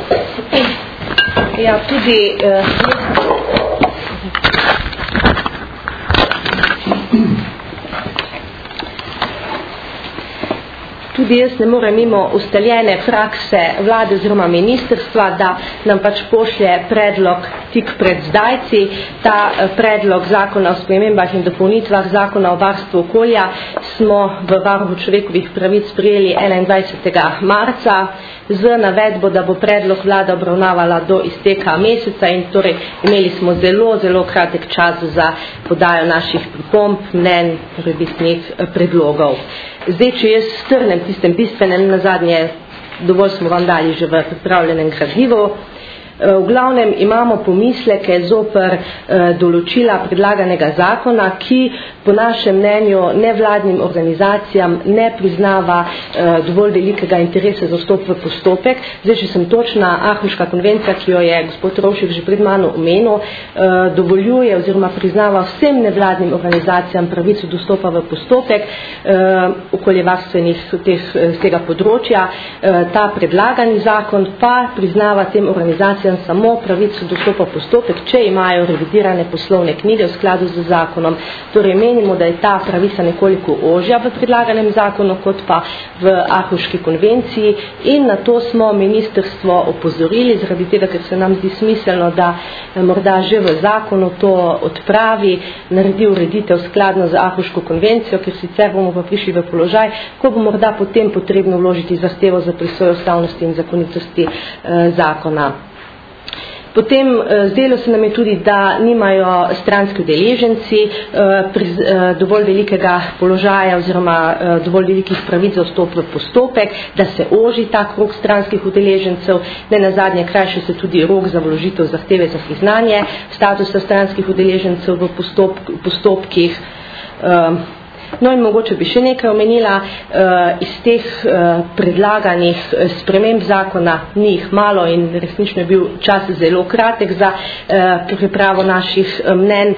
Ja, tudi tudi jaz ne morem mimo ustaljene prakse vlade oziroma ministrstva, da nam pač pošlje predlog tik pred zdajci. Ta predlog zakona o spremembah in dopolnitvah zakona o varstvu okolja smo v Varuhu človekovih pravic sprejeli 21. marca z navedbo, da bo predlog vlada obravnavala do izteka meseca in torej imeli smo zelo kratek čas za podajo naših pripomb, mnenj, morebitnih predlogov. Zdaj, če jaz strnem tistem bistvenem, nazadnje dovolj smo vam dali že v pripravljenem gradivu. V glavnem imamo pomisleke zoper določila predlaganega zakona, ki po našem mnenju nevladnim organizacijam ne priznava dovolj velikega interesa za vstop v postopek. Zdaj, če sem točna, Aarhuška konvencija, ki jo je gospod Rovšek že pred mano omenil, dovoljuje oziroma priznava vsem nevladnim organizacijam pravico do vstopa v postopek okoljevarstvenih z tega področja. Ta predlagani zakon pa priznava tem organizacijam samo pravico do vstopa v postopek, če imajo revidirane poslovne knjige v skladu z zakonom. Torej menimo, da je ta pravica nekoliko ožja v predlaganem zakonu kot pa v Aarhuški konvenciji in na to smo ministrstvo opozorili, zaradi tega, ker se nam zdi smiselno, da morda že v zakonu to odpravi, naredi ureditev skladno z Aarhuško konvencijo, ker sicer bomo pa prišli v položaj, ko bo morda potem potrebno vložiti zahtevo za presojo ustavnosti in zakonitosti zakona. Potem zdelo se nam je tudi, da nimajo stranski udeleženci dovolj velikega položaja oziroma dovolj velikih pravic za vstop v postopek, da se oži ta krog stranskih udeležencev, ne nazadnje krajša se tudi rok za vložitev zahteve za priznanje statusa stranskih udeležencev v postopkih. No in mogoče bi še nekaj omenila, iz teh predlaganih sprememb zakona ni jih malo in resnično je bil čas zelo kratek za pripravo naših mnenj.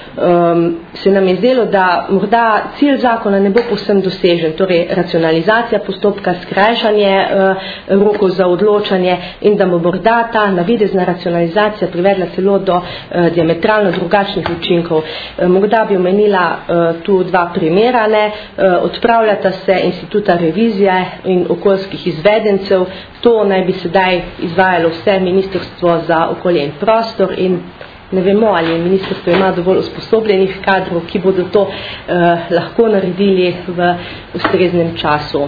Se nam je zdelo, da morda cilj zakona ne bo povsem dosežen, torej racionalizacija postopka, skrajšanje rokov za odločanje in da bo morda ta navidezna racionalizacija privedla celo do diametralno drugačnih učinkov. Morda bi omenila tu dva primera, odpravljata se instituta revizije in okoljskih izvedencev, to naj bi sedaj izvajalo vse Ministrstvo za okolje in prostor in ne vemo, ali ministrstvo ima dovolj usposobljenih kadrov, ki bodo to lahko naredili v ustreznem času.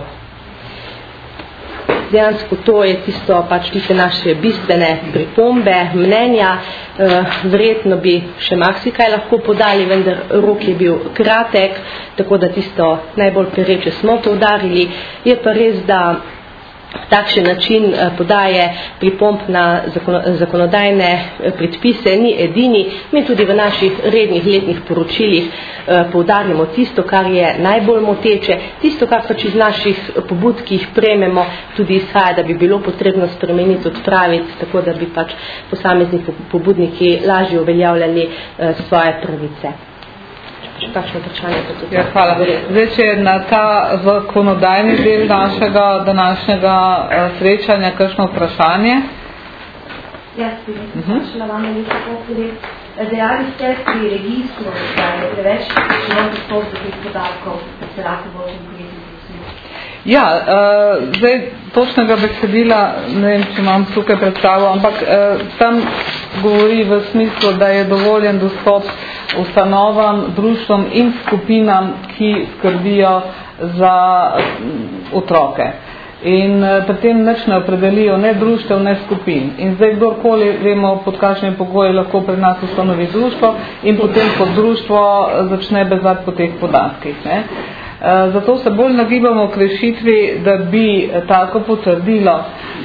Dejansko to je tiste naše bistvene pripombe, mnenja. Verjetno bi še marsikaj lahko podali, vendar rok je bil kratek, tako da tisto najbolj pereče smo poudarili. Je pa res, da takšen način podaje pripomb na zakonodajne predpise ni edini. Mi tudi v naših rednih letnih poročilih poudarjamo tisto, kar je najbolj moteče, tisto, kar pač iz naših pobud, ki jih prejmemo, tudi izhaja, da bi bilo potrebno spremeniti, odpraviti, tako da bi pač posamezni pobudniki lažje uveljavljali svoje pravice. Kakšno vprašanje pa tudi? Ja, hvala. Zdaj, če je na ta zakonodajni del našega današnjega srečanja kakšno vprašanje? Jaz bi vprašala vam nekako, dejali ste pri registru, da je preveč dostop do teh podatkov, da se lahko bo učinkoviti. Ja, zdaj točnega besedila, ne vem, če imam tukaj predstavo, ampak tam govori v smislu, da je dovoljen dostop ustanovam, društvom in skupinam, ki skrbijo za otroke. In pri tem nič ne opredelijo ne društev, ne skupin. In zdaj kdorkoli vemo, pod kakšnim pogoji lahko pri nas ustanovi društvo in potem kot društvo začne bezati po teh podatkih. Zato se bolj nagibamo k rešitvi, da bi tako potrdilo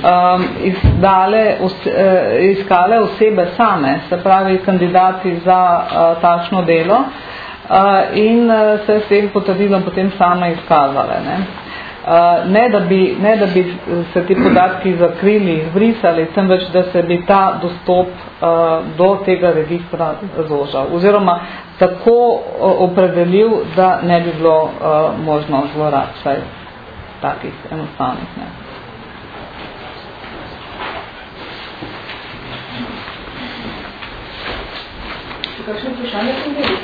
iskale osebe same, se pravi kandidati za takšno delo in se s tem potrdilom potem same izkazale. Ne da bi se ti podatki zakrili, vrisali, temveč da se bi ta dostop do tega registra zožal. Oziroma tako opredelil, da ne bi bilo možno zlorab, vsaj takih enostavnih. kakšno vprašanje sem bili?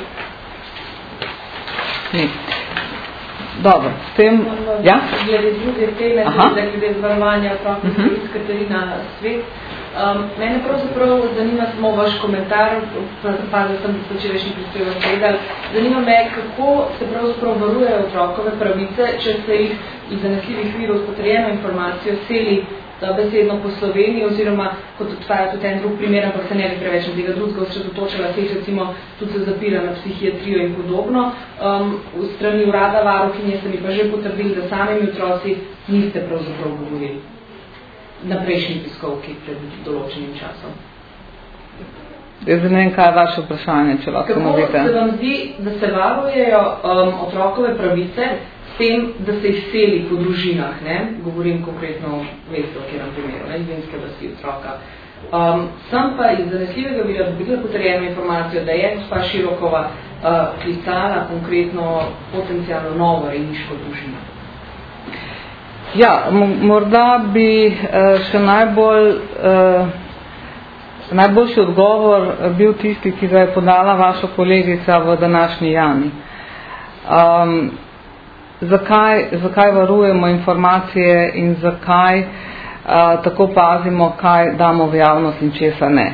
Ni. Dobro, s tem... Ja? Glede druge teme, glede zvarovanja otrokov, Katarina Svet. Mene pravzaprav zanima samo vaš komentar, pazil sem, da ste včerajšnji prispevek povedali. Zanima me, kako se pravzaprav varujejo otrokove pravice, če se jih iz zanesljivih virov s potrjeno informacijo seli besedno po Sloveniji, oziroma kot obstaja tudi en drug primer, ampak se ne bi preveč na tega drugega osredotočila, se jih recimo tudi se zapira na psihiatrijo in podobno. V strani urada varuhinje ste mi pa že potrdili, da samimi otroci niste pravzaprav govorili na prejšnji tiskovki pred določenim časom. Jaz ne vem, kaj je vaše vprašanje, če lahko ponovite. Kako se vam zdi, da se varujejo otrokove pravice s tem, da se jih seli po družinah, ne? Govorim konkretno veste, v kjerem primeru, ne? Izvinske vlasti otroka. Sem pa iz zanesljivega vira dobila potrjeno informacijo, da je gospa Širokova klicala konkretno potencialno novo rejniško družino. Ja, morda bi še najboljši odgovor bil tisti, ki ga je podala vaša kolegica v današnji Jani. Zakaj varujemo informacije in zakaj tako pazimo, kaj damo v javnost in česa ne.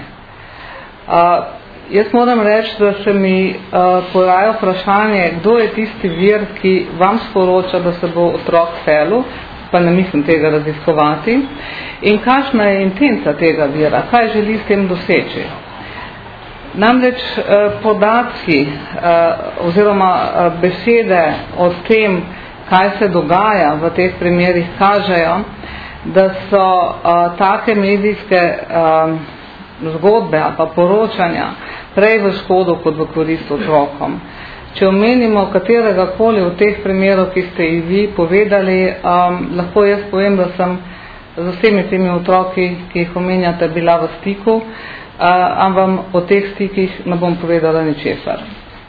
Jaz moram reči, da se mi poraja vprašanje, kdo je tisti vir, ki vam sporoča, da se bo otrok selil, pa ne mislim tega raziskovati, in kakšna je intenca tega vira, kaj želi s tem doseči. Namreč podatki oziroma besede o tem, kaj se dogaja v teh primerih, kažejo, da so take medijske zgodbe ali pa poročanja prej v škodo kot v korist otrokom. Če omenimo katerega koli v teh primerov, ki ste jih vi povedali, lahko jaz povem, da sem z vsemi temi otroki, ki jih omenjate, bila v stiku, ampak o teh stikih ne bom povedala ničesar.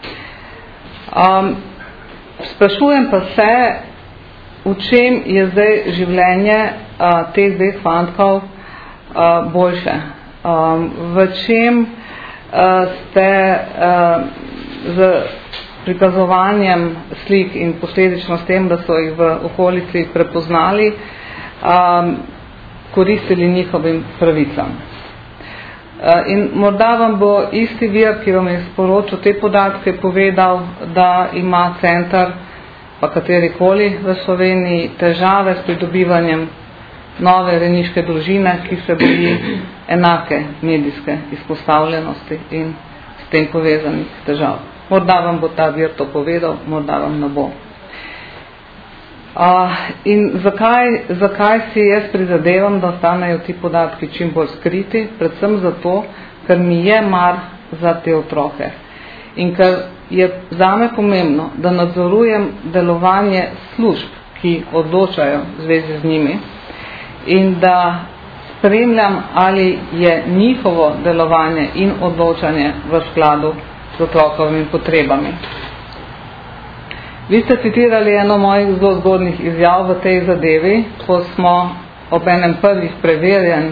Sprašujem pa se, v čem je zdaj življenje teh dveh fantkov boljše. V čem ste z prikazovanjem slik in posledično s tem, da so jih v okolici prepoznali, koristili njihovim pravicam. In morda vam bo isti vir, ki vam je sporočil te podatke, povedal, da ima center, pa katerikoli v Sloveniji, težave s pridobivanjem nove rejniške družine, ki se boji enake medijske izpostavljenosti in s tem povezanih težav. Morda vam bo ta vir to povedal, morda vam ne bo. In zakaj si jaz prizadevam, da ostanejo ti podatki čim bolj skriti? Predvsem zato, ker mi je mar za te otroke. In ker je zame pomembno, da nadzorujem delovanje služb, ki odločajo v zvezi z njimi, in da spremljam, ali je njihovo delovanje in odločanje v skladu z otrokovimi potrebami. Vi ste citirali eno mojih zelo zgodnih izjav v tej zadevi, ko smo ob enem prvih preverjanj,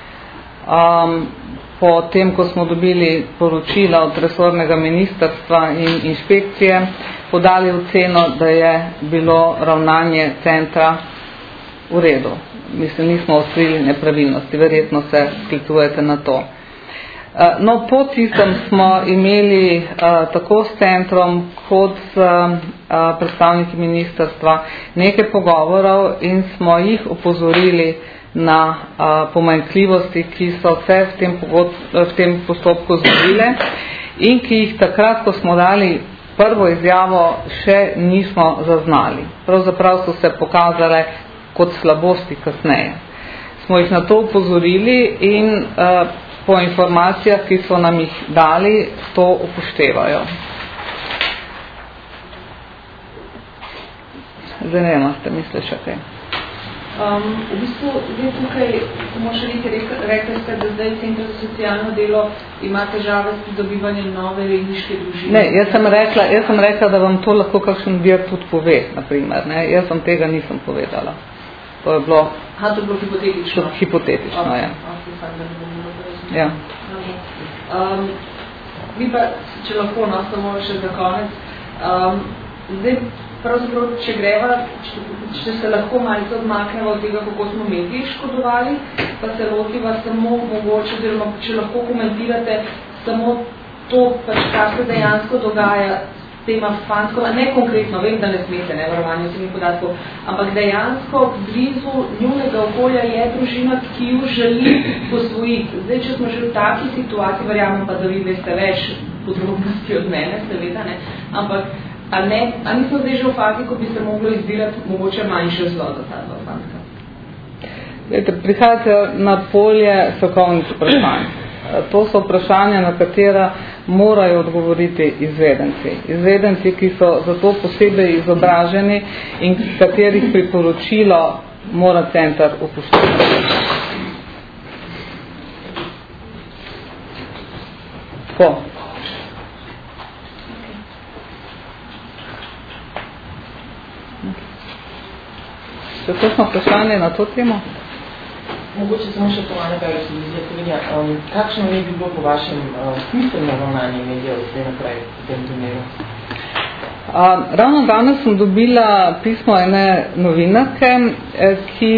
po tem, ko smo dobili poročila od resornega ministrstva in inšpekcije, podali oceno, da je bilo ravnanje centra v redu. Mislim, nismo odkrili nepravilnosti, verjetno se sklicujete na to. No, po tistem smo imeli tako s centrom kot s predstavniki ministrstva nekaj pogovorov in smo jih opozorili na pomanjkljivosti, ki so se v tem postopku zgodile in ki jih takrat, ko smo dali prvo izjavo, še nismo zaznali. Pravzaprav so se pokazale kot slabosti kasneje. Smo jih na to upozorili in po informacijah, ki so nam jih dali, to upoštevajo. Zdaj ne vem, ste misli še kaj? V bistvu, zdaj tukaj, samo še nekaj rekli ste, da zdaj Center za socialno delo ima težave s pridobivanjem nove rejniške družine. Ne, jaz sem rekla, da vam to lahko kakšen vir tudi pove, naprimer. Ne? Jaz vam tega nisem povedala. To je bilo... To je bilo hipotetično? Hipotetično, ja. Ja. bi pa, če lahko, no, samo še za konec, zdaj, pravzaprav, če greva, če se lahko malce odmakneva od tega, kako smo mediji škodovali, pa se lotiva samo mogoče, oziroma če lahko komentirate samo to, pač, kar se dejansko dogaja s tema fanskoma, ne konkretno, vem, da ne smete, ne, varovanje osebnih podatkov, ampak dejansko blizu njunega okolja je družina, ki jo želi posvojiti. Zdaj, če smo že v taki situaciji, verjamem pa, da vi veste več podrobnosti od mene, seveda, ne, ampak a nismo zdaj že v fazi, ko bi se moglo izbirati mogoče manjše zlo za ta dva fanska? Prihajate na polje strokovnih vprašanj. To so vprašanja, na katera morajo odgovoriti izvedenci. Izvedenci, ki so za to posebej izobraženi in katerih priporočilo mora center upoštevati. Tako. Še to smo vprašali na to temo? Mogoče samo še povane, kaj se ljudje povedja. Kakšno ne bi bilo po vašem smiselno ravnanje medijev zdaj naprej v tem primeru? Ravno danes sem dobila pismo ene novinarke, ki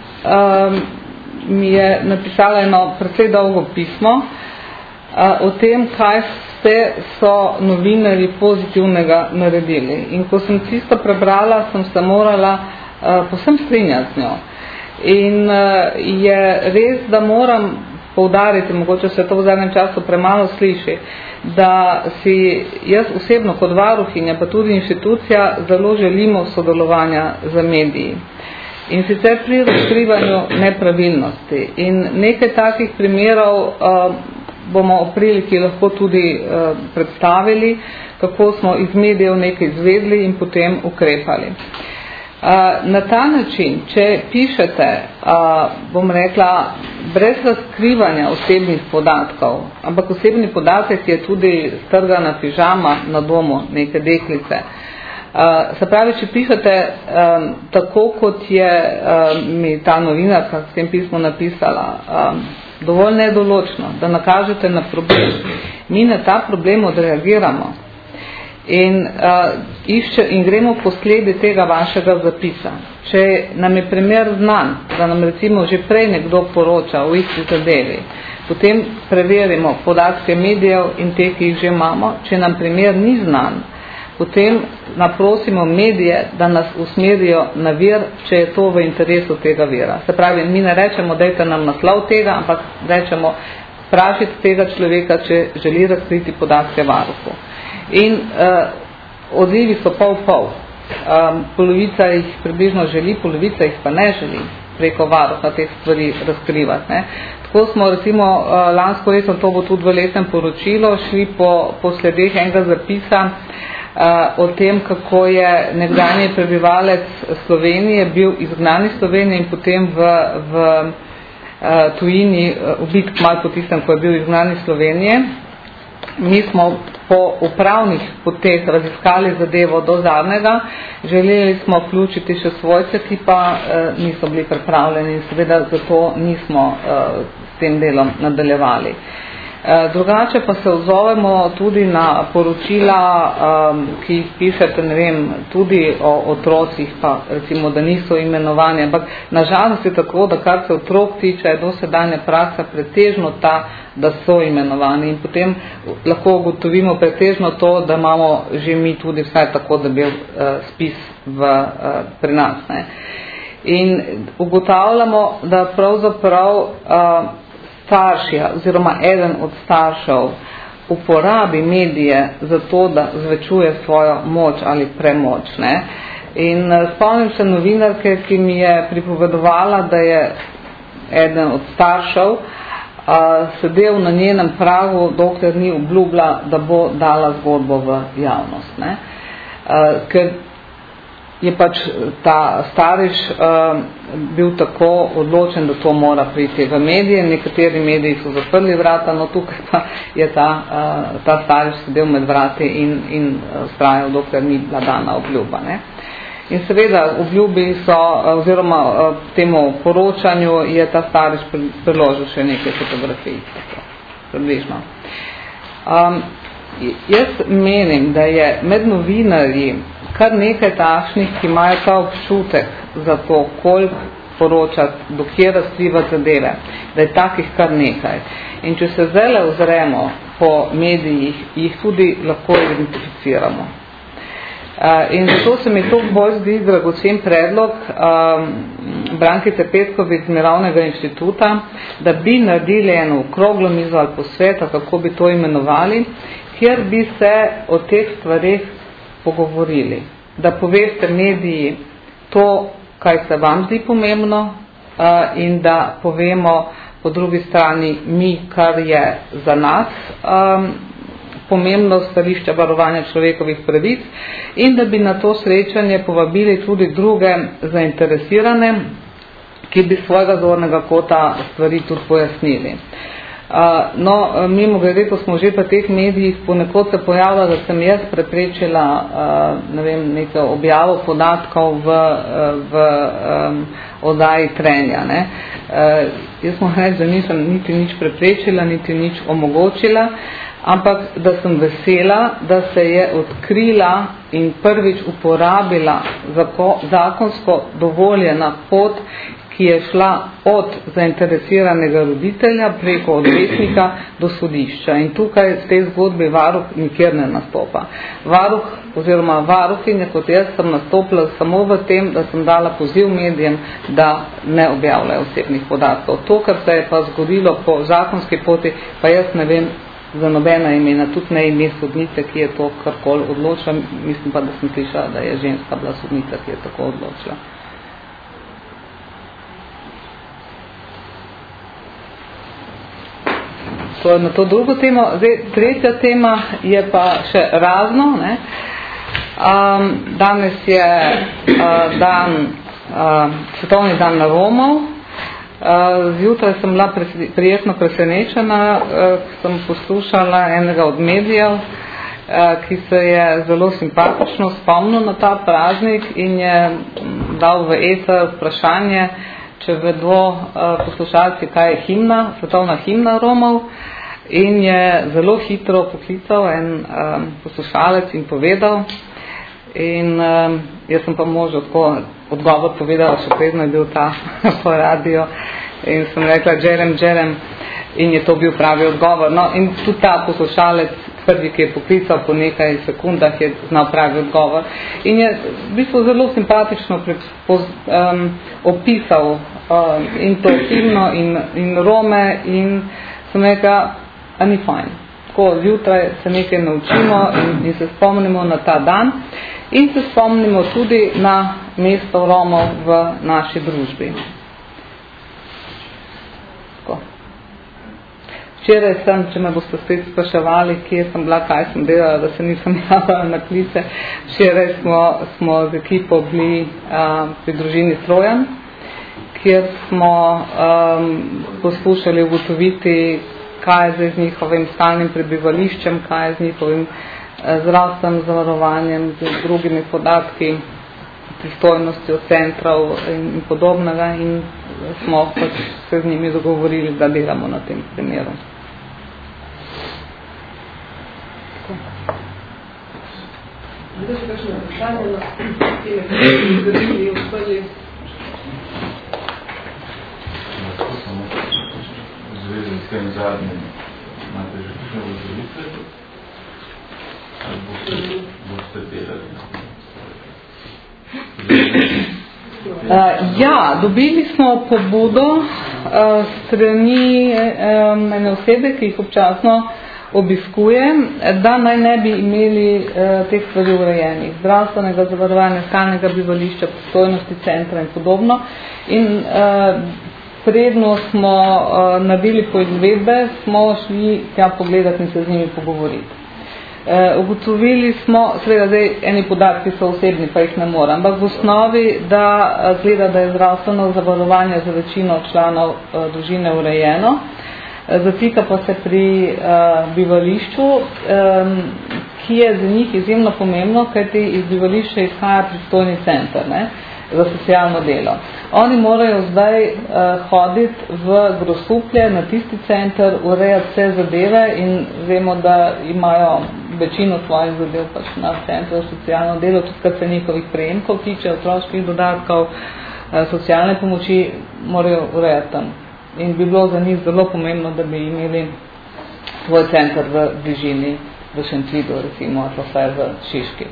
mi je napisala eno precej dolgo pismo o tem, kaj so novinarji pozitivnega naredili. In ko sem čisto prebrala, sem se morala povsem strinjati z njo. In je res, da moram poudariti, mogoče se to v zadnjem času premalo sliši, da si jaz osebno kot varuhinja, pa tudi inštitucija, zelo želimo sodelovanja z mediji. In sicer pri razkrivanju nepravilnosti. In nekaj takih primerov bomo v priliki lahko tudi predstavili, kako smo iz medijev nekaj izvedli in potem ukrepali. Na ta način, če pišete, bom rekla, brez razkrivanja osebnih podatkov, ampak osebni podatek je tudi strgana pižama na domu neke deklice. Se pravi, če pišete tako, kot je mi ta novinarka s tem pismo napisala, dovolj nedoločno, da nakažete na problem. Mi na ta problem odreagiramo. In gremo po sledi tega vašega zapisa. Če nam je primer znan, da nam recimo že prej nekdo poroča o isti zadevi, potem preverimo podatke medijev in te, ki jih že imamo. Če nam primer ni znan, potem naprosimo medije, da nas usmerijo na vir, če je to v interesu tega vira. Se pravi, mi ne rečemo, dajte nam naslov tega, ampak rečemo, vprašajte tega človeka, če želi razkriti podatke varuhu. In odzivi so pol-pol. Polovica jih približno želi, polovica jih pa ne želi preko varuha teh stvari razkrivati. Ne. Tako smo recimo lansko leto, to bo tudi v letnem poročilu, šli po sledeh enega zapisa o tem, kako je nekdanji prebivalec Slovenije bil izgnan iz Slovenije in potem v tujini ubit kmalu po tistem, ko je bil izgnan iz Slovenije. Mi smo po upravnih poteh raziskali zadevo do zadnjega, želeli smo vključiti še svojce, ki pa niso bili pripravljeni in seveda zato nismo s tem delom nadaljevali. Drugače pa se odzovemo tudi na poročila, ki jih pišete, ne vem, tudi o otrocih, pa recimo, da niso imenovani, ampak nažalost je tako, da kar se otrok tiče, je dosedanja praksa pretežno ta, da so imenovani in potem lahko ugotovimo pretežno to, da imamo že mi tudi vsaj tako, da bil spis pri nas. Ne. In ugotavljamo, da pravzaprav starši oziroma eden od staršev uporabi medije za to, da zvečuje svojo moč ali premoč. Ne. In spomnim se novinarke, ki mi je pripovedovala, da je eden od staršev sedel na njenem pragu, dokler ni obljubila, da bo dala zgodbo v javnost. Ne. Ker je pač ta stariš bil tako odločen, da to mora priti v medije. Nekateri mediji so zaprli vrata, no tukaj pa je ta stariš sedel med vrati in vztrajal, dokler ni bila dana obljuba. Ne. In seveda obljubi so, oziroma temu poročanju je ta stariš priložil še nekaj fotografij, približno. Jaz menim, da je med novinarji kar nekaj takšnih, ki imajo ta občutek za to, koliko poročati, do kje razkrivati zadeve, da je takih kar nekaj. In če se zdaj ozremo po medijih, jih tudi lahko identificiramo. In zato se mi to bolj zdi dragocen predlog Brankice Petković z Mirovnega inštituta, da bi naredili eno okroglo mizo ali posveta, kako bi to imenovali, kjer bi se o teh stvareh pogovorili. Da poveste mediji to, kaj se vam zdi pomembno, in da povemo po drugi strani mi, kar je za nas pomembno stališče varovanja človekovih pravic, in da bi na to srečanje povabili tudi druge zainteresirane, ki bi svojega zornega kota stvari tudi pojasnili. No, mimo glede, ko smo že pa teh medijih, ponekod se pojavlja, da sem jaz preprečila neko objavo podatkov v oddaji Trenja. Ne. Jaz moram reči, da nisem niti nič preprečila, niti nič omogočila, ampak da sem vesela, da se je odkrila in prvič uporabila zakonsko dovoljena pot, ki je šla od zainteresiranega roditelja preko odvetnika do sodišča. In tukaj v tej zgodbi varuh nikjer ne nastopa. Varuh oziroma varuhinja, kot jaz, sem nastopila samo v tem, da sem dala poziv medijem, da ne objavljajo osebnih podatkov. To, kar se je pa zgodilo po zakonski poti, pa jaz ne vem za nobena imena, tudi ne ime sodnice, ki je to karkoli odločila. Mislim pa, da sem slišala, da je ženska bila sodnica, ki je tako odločila. To je na to drugo temo. Zdaj, tretja tema je pa še razno. Ne. Danes je svetovni dan Romov. Zjutraj sem bila prijetno presenečena, sem poslušala enega od medijev, ki se je zelo simpatično spomnil na ta praznik in je dal v eter vprašanje, če vedo poslušalci, kaj je himna, svetovna himna Romov, in je zelo hitro poklical en poslušalec in povedal, in jaz sem pa možno odgovor povedala, še predno je bil ta po radio, in sem rekla Džerem, in je to bil pravi odgovor. No, in tudi ta poslušalec, prvi, ki je poklical po nekaj sekundah, je znal pravi odgovor. In je v bistvu zelo simpatično opisal in to himno in Rome, in sem rekla, a ni fajn. Tako zjutraj se nekaj naučimo in se spomnimo na ta dan in se spomnimo tudi na mesto Romov v naši družbi. Tako. Včeraj sem, če me boste spet spraševali, kje sem bila, kaj sem delala, da se nisem javila na klice, včeraj smo z ekipo bili pri družini Strojan, kjer smo poskušali ugotoviti, kaj je zdaj z njihovim stalnim prebivališčem, kaj je z njihovim zdravstvenim zavarovanjem, z drugimi podatki, pristojnostjo centrov in podobnega, in smo pač se z njimi dogovorili, da delamo na tem primeru. Zdaj še kakšno vprašanje na teme, ki ste zgodili, odprli? Zvezi s tem zadnjim, imate že kakšne razdelitve? Ali boste delali? Ja, dobili smo pobudo strani ene osebe, ki jih občasno obiskuje, da naj ne bi imeli teh stvari urejenih, zdravstvenega zavarovanja, stalnega bivališča, pristojnosti centra in podobno. In predno smo naredili poizvedbe, smo šli tja pogledati in se z njimi pogovoriti. Ugotovili smo, seveda zdaj eni podatki so osebni, pa jih ne moram, ampak v osnovi, da gleda, da je zdravstveno zavarovanje za večino članov družine urejeno, zatika pa se pri bivališču, ki je za njih izjemno pomembno, kajti iz bivališča izhaja pristojni center, ne, za socialno delo. Oni morajo zdaj hoditi v Grosuplje na tisti center, urejati vse zadeve, in vemo, da imajo večino svojih zadev pač na centru za socialno delo, tudi kar se njihovih prejemkov tiče, otroških dodatkov, socialne pomoči morajo urejati tam. In bi bilo za njih zelo pomembno, da bi imeli svoj center v bližini v Šentvidu, recimo, ali pa v Šiški.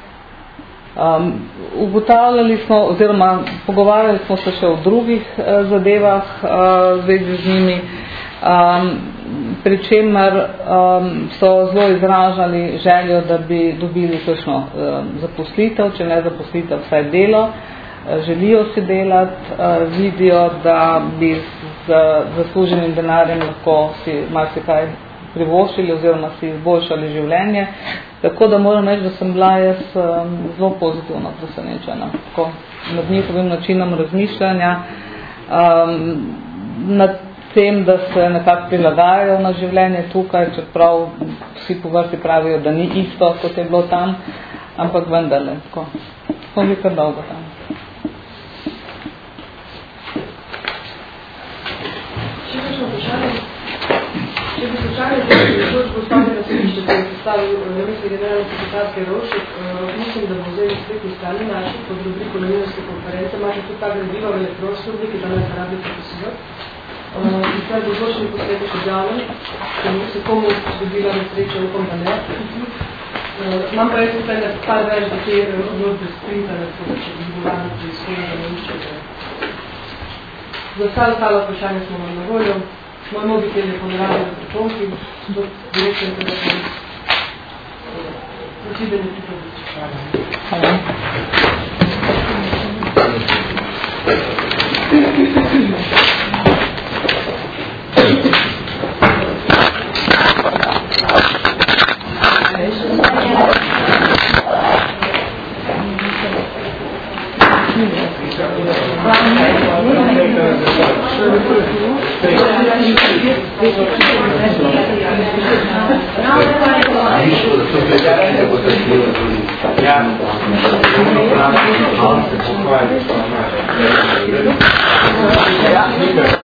Ugotavljali smo, oziroma pogovarjali smo se še o drugih zadevah v zvezi z njimi, pri čemer so zelo izražali željo, da bi dobili kakšno zaposlitev, če ne zaposlitev, vsaj delo, želijo si delati, vidijo, da bi z zasluženim denarjem lahko si marsikaj privoščili oziroma si izboljšali življenje. Tako da moram reči, da sem bila jaz zelo pozitivno presenečena nad njihovim načinom razmišljanja, nad tem, da se nekako prilagajajo na življenje tukaj, čeprav vsi po vrsti pravijo, da ni isto, kot je bilo tam, ampak vendarle, tako. Smo bili kar dolgo tam. Če bi slučajno izločbo ustavnega sodišča, ki je predstavil namestni generalni sekretarski Rovšek, mislim, da bo zdaj na spletni strani naši pod rubriko novinarske konference, imate tudi ta gradiva v elektronski obliki, da ne zarabite posebej. In kar bo zločni posebej objavljen, ker se komu zgodila nesreča, upam, da ne. Imam pa res vse, da par več, da te odločbe sprintane, če bi govorili pri izhodnega namiščega. Za ostalo vprašanje smo vam na voljo. Moj mobitel je poneravljal v pritonki, do direktno telefon. Nasvidenje si to biti. Hvala. Ja.